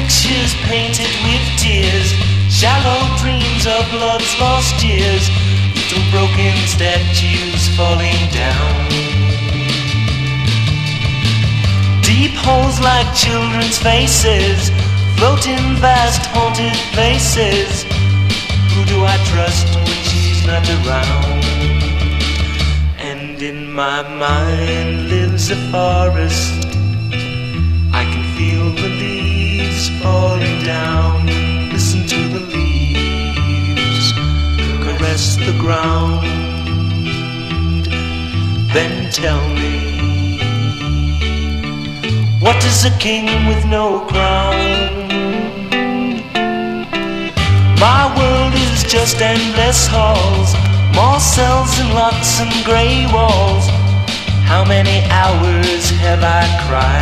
pictures painted with tears, shallow dreams of love's lost years, little broken statues falling down. Deep holes like children's faces, float in vast haunted places. Who do I trust when she's not around? And in my mind lives a forest. I can feel the leaves falling down. Listen to the leaves caress the ground. Then tell me, what is a king with no crown? My world is just endless halls, more cells and locks and grey walls. How many hours have I cried?